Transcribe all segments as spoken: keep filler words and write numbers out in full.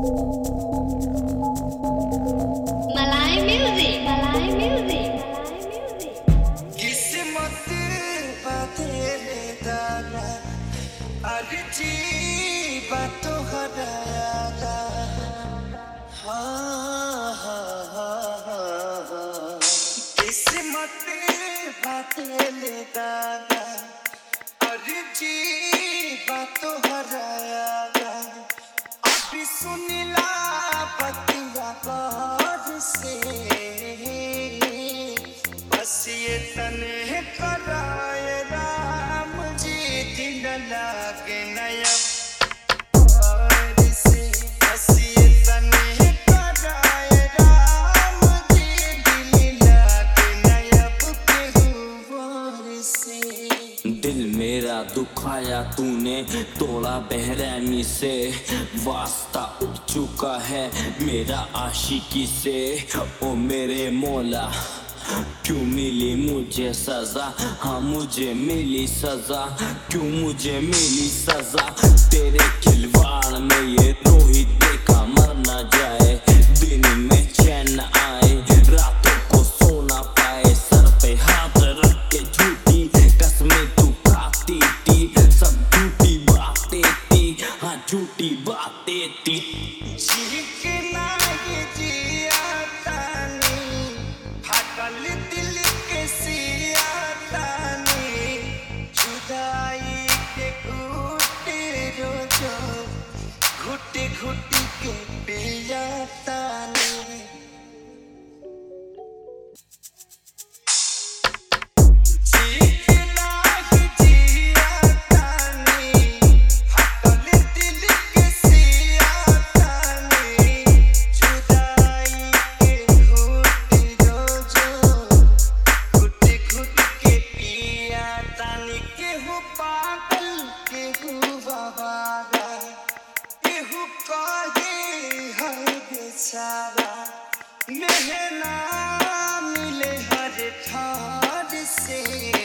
Malay music, Malay music, Malay music. किस्मत बदले दाना अर्जी बातों हराया हाँ हाँ हाँ हाँ किस्मत बदले दाना अर्जी बातों हराया अभी सुनिला पतिया बाज से बस ये तन्हे कराए राम जी दिन लागे नया और से बस ये तन्हे कराए राम जी दिल लागे नया बुके हुआ से दिल मेरा दुखाया तूने तोड़ा बेरहमी से वास्ता उठ चुका है मेरा आशिकी से ओ मेरे मौला क्यों मिली मुझे सजा हाँ मुझे मिली सजा क्यों मुझे मिली सजा तेरे खिलवाड़ में ये रोहित देखा मर ना जाए दिन में चैन आए रातों को सोना पाए सर पे हाथ रख के झूठी कसमें तू खाती थी सब झूठी बातें थी हाँ झूठी बातें थी जीना ये जिया तानी हकल दिल के सिया तानी जुदाई के घुटे रोजो घुटे घुटे के पिया तानी जीना ये जिया तानी हकल दिल के सिया तानी जुदाई के घुटे रोजो घुटे घुटे के पिया तानी केहू पागल केहू बाबारा केहू कहे है बेचारा मेहना मिले हर ठार से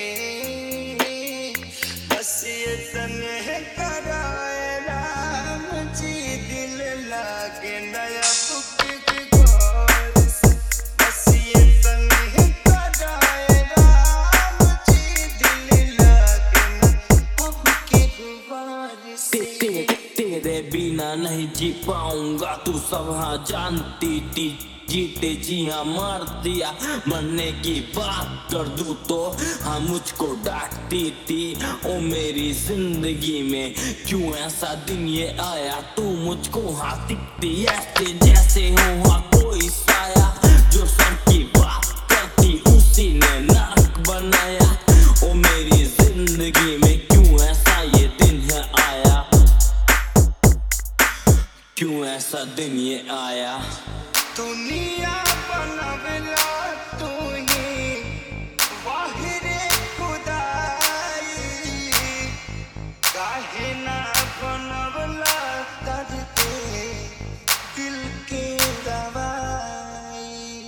बस ये तन्हे कराए राम जी दिल लागे नया बुके के घर से बस ये तन्हे कराए राम जी दिल लागे नया बुके घर से ते, ते, तेरे बिना नहीं जी पाऊंगा तू सब हाँ जानती थी जीते जी हाँ मार दिया मरने की बात कर दूं तो हाँ मुझको डांटती थी ओ मेरी जिंदगी में क्यों ऐसा दिन ये आया तू मुझको हाँ दिखती ऐसे जैसे हो हाँ कोई साया जो सर की बात करती उसी ने नरक बनाया ओ मेरी जिंदगी में क्यों ऐसा ये दिन है आया क्यों ऐसा दिन ये आया दुनिया बनवला तू ही वाहिरे खुदाई काहे ना बनवला दर्दे दिल के दवाई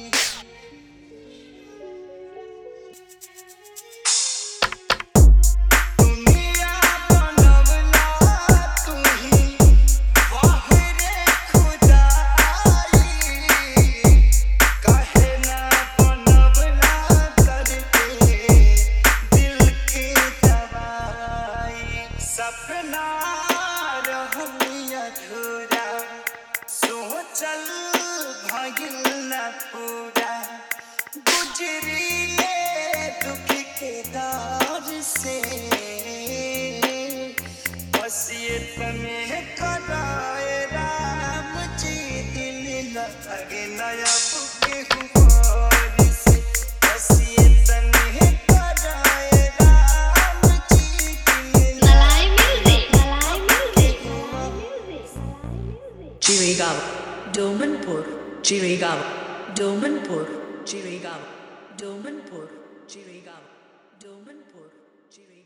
दुनिया बनवला तू ही वाहिरे खुदाई काहे ना बनवला दर्दे दिल के दवाई सपना रहल अधूरा सोचल भइल न पूरा गुजरिले दुख के दौर से बस ये तन्हे कराए राम जी दिल लगे नया बुके हुआ से बस ये तन्हे कराए राम जी दिल Malay music, Malay music, Malay music, Malay music. Chirigawa, Domanpur, Chirigawa, Domanpur, Chirigawa, Domanpur, Chirigawa, Domanpur, Chirigawa.